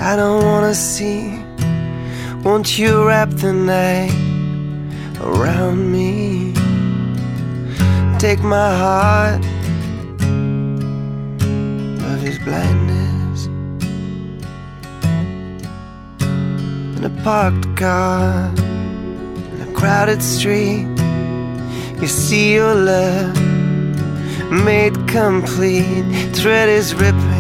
I don't wanna see. Won't you wrap the night around me? Take my heart of his blindness. In a parked car in a crowded street, you see your love made complete. Thread is ripping